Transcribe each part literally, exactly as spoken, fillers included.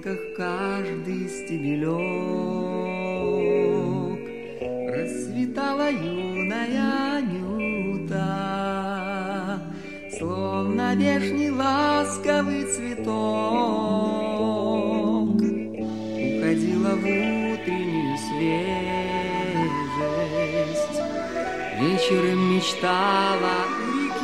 тропинках каждый стебелек. Расцветала юная Анюта, словно вешний ласковый цветок. Уходила в утреннюю свежесть, вечером мечтала у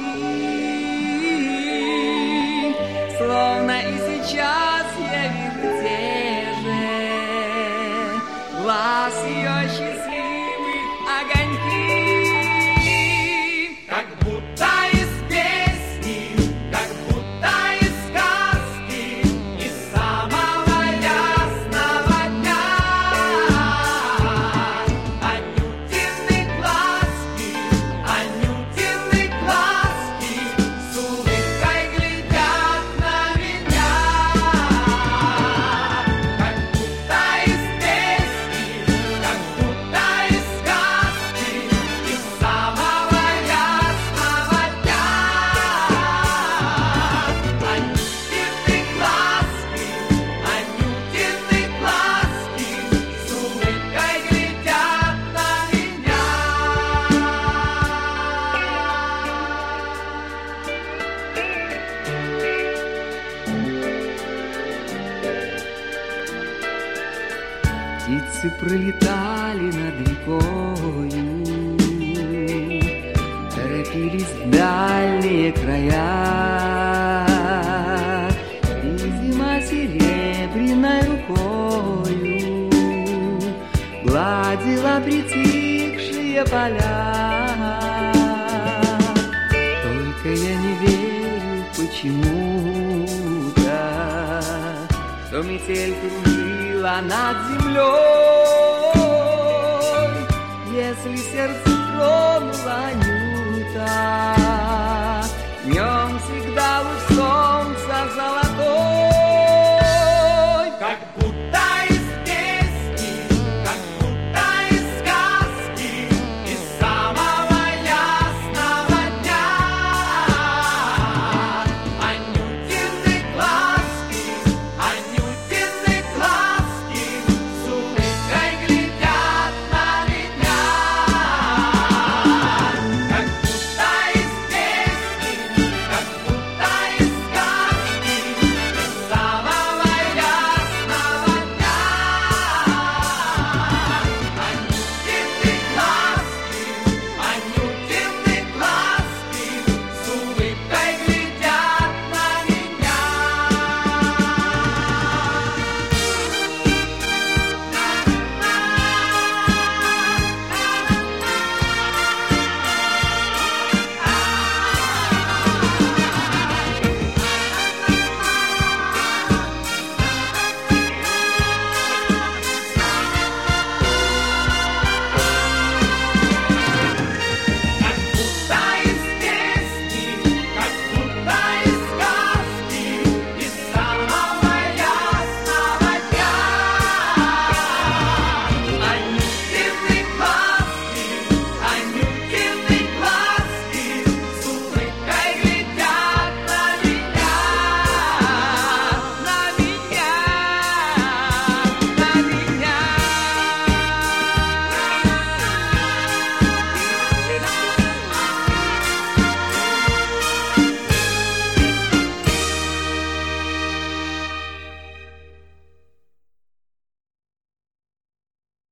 реки, словно и сейчас я вижу те же глаз ее счастливых огоньки. Как будто из песни, как будто из сказки, из самого ясного дня. Анютины глазки, Анютины глазки с улыбкой глядят на меня. Как будто из песни, как будто из сказки, из самого ясного дня. Анютины глазки, Анютины глазки с улыбкой глядят на меня. Птицы пролетали над рекою, торопились в дальние края, и зима серебряной рукою гладила притихшие поля. Только я не верю почему-то, что метель кружила над землей. Если сердце тронула Анюта,